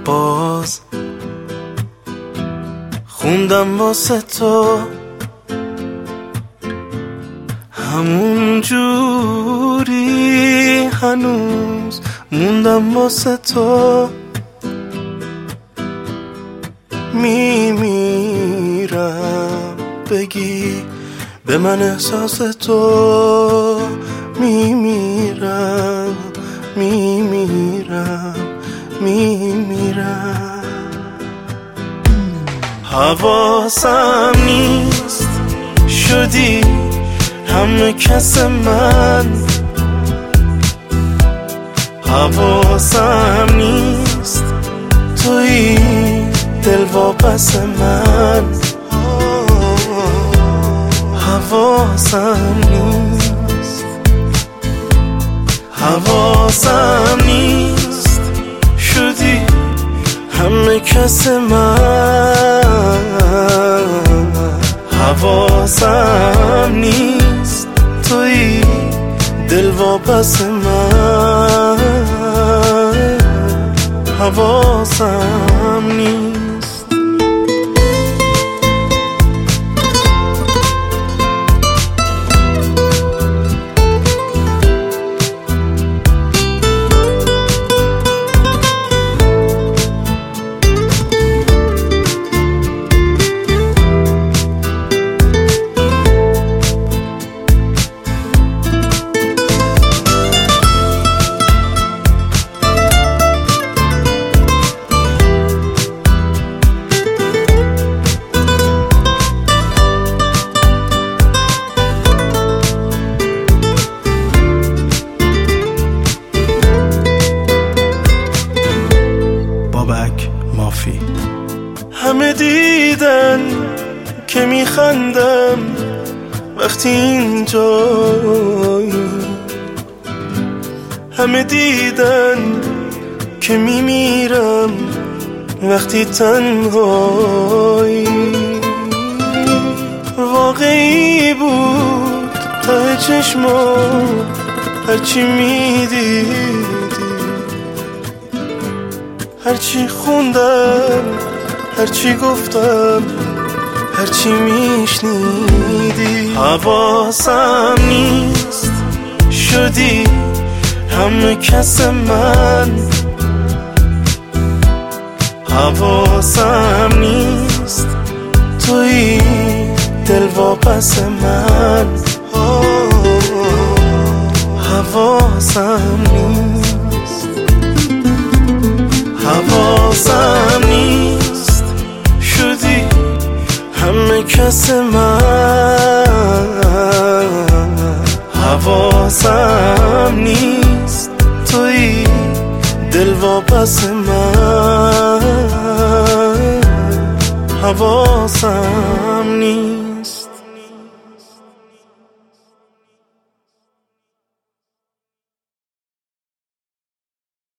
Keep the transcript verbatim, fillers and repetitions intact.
باز خوندم واسه تو همون جوری هنوز موندم واسه تو میمیرم بگی به من احساس تو میمیرم میمیرم میمیرم حواسم نیست شدی همه کس من حواسم نیست توی دل واپس من حواسم نیست حواسم نیست شدی همه کس من حواسم نیست توی دل واپس من حواسم نیست مافی همه دیدن که میخندم وقتی اینجایی همه دیدن که میمیرم وقتی تنهایی واقعی بود ته چشما هرچی میدیدی هرچی خوندم هرچی گفتم هرچی میشنیدی حواسم نیست شدی همه کس من حواسم نیست توی دل واپس من حواسم نیست حواسم نیست شدی همه کس من حواسم نیست توی دل واپس من حواسم نیست